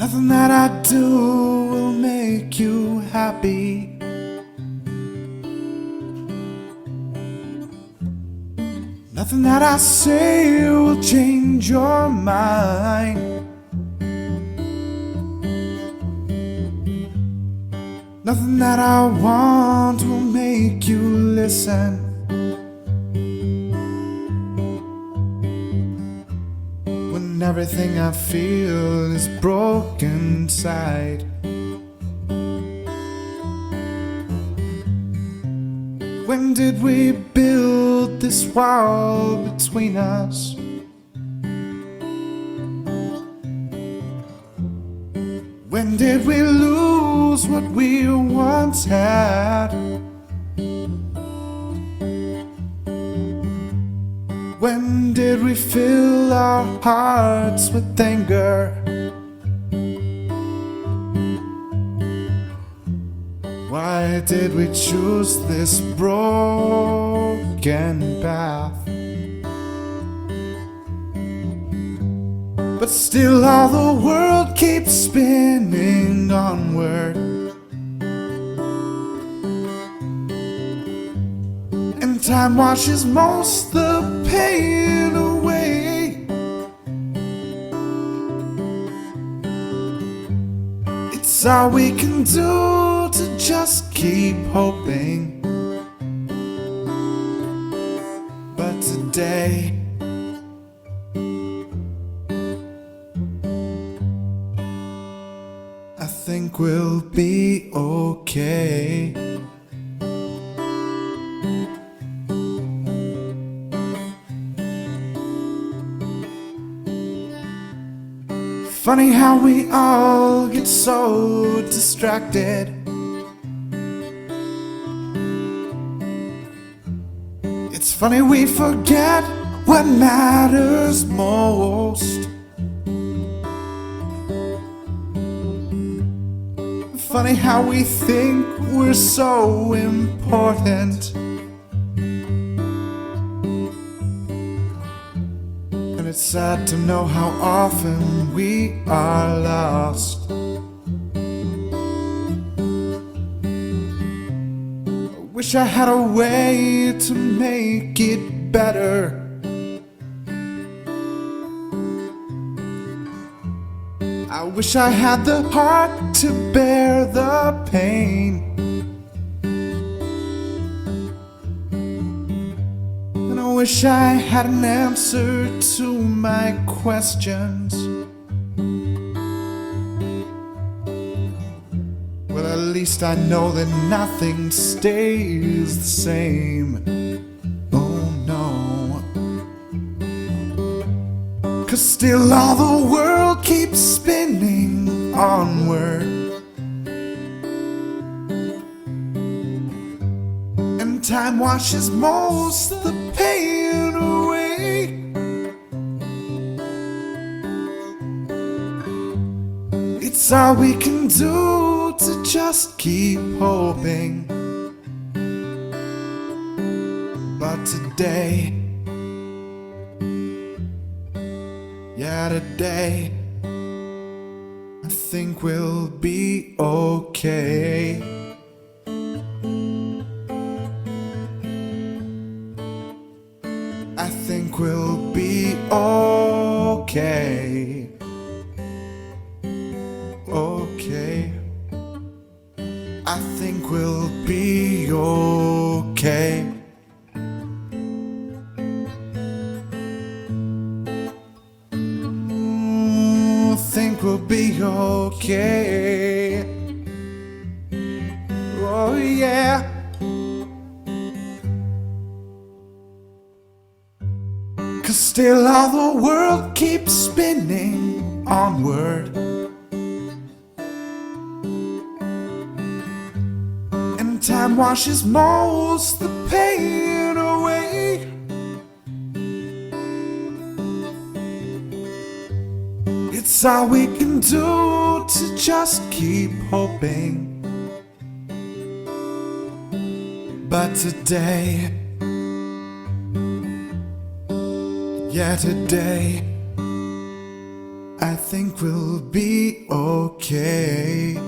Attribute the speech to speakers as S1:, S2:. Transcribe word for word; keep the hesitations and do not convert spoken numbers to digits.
S1: Nothing that I do will make you happy. Nothing that I say will change your mind. Nothing that I want will make you listen. When everything I feel is broken inside. When did we build this wall between us? When did we lose what we once had? When did we fill our hearts with anger? Why did we choose this broken path? But still all the world keeps spinning onward, and time washes most the pain away. It's all we can do to just keep hoping. But today I think we'll be okay. Funny how we all get so distracted. It's funny we forget what matters most. Funny how we think we're so important, and it's sad to know how often we are lost. I wish I had a way to make it better. I wish I had the heart to bear the pain, and I wish I had an answer to my questions. Well, at least I know that nothing stays the same. Oh no. 'Cause still all the world keeps spinning onward, and time washes most the pain away. It's all we can do to just keep hoping. But today, yeah, today I think we'll be okay. I think we'll be okay. Okay. I think we'll be okay. I think we'll be okay. Oh yeah. 'Cause still all the world keeps spinning onward, and time washes most the pain away. It's all we can do to just keep hoping. But today, yeah, today I think we'll be okay.